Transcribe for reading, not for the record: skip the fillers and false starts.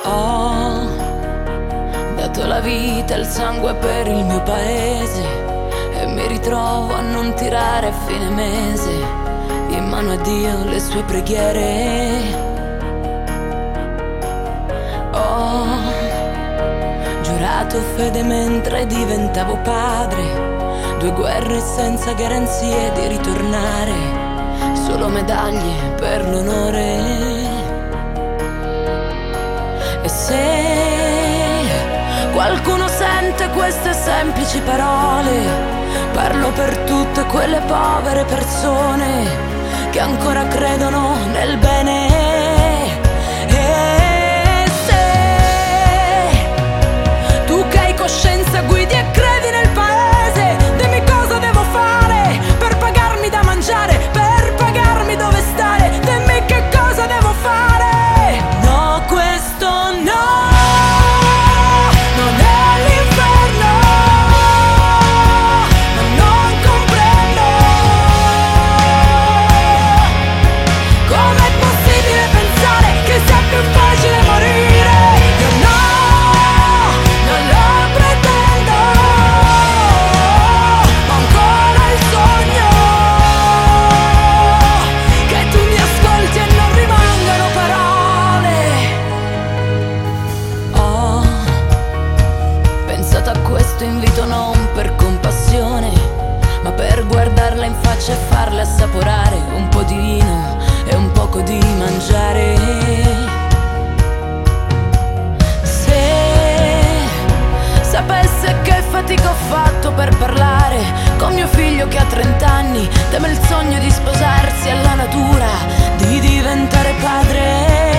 Ho dato la vita e il sangue per il mio paese e mi ritrovo a non tirare a fine mese in mano a Dio le sue preghiere. Ho giurato fede mentre diventavo padre, 2 guerre senza garanzie di ritornare, solo medaglie per l'onore. E se qualcuno sente queste semplici parole, parlo per tutte quelle povere persone che ancora credono nel bene. E se tu che hai coscienza guidi e credi nel paese, dimmi cosa devo fare per pagarmi da mangiare, per pagarmi dove stare, dimmi che cosa devo fare. No, questo no, non è l'inferno, ma non comprendo com'è possibile pensare che sia più facile morire. Io no, non lo pretendo, ho ancora il sogno che tu mi ascolti e non rimangano parole. Ho pensato a questo invito non per compassione, ma per guardarla in faccia e farle assaporare un po' di vino e un poco di mangiare. Se sapesse che fatica ho fatto per parlare con mio figlio che ha 30 anni, teme il sogno di sposarsi alla natura, di diventare padre.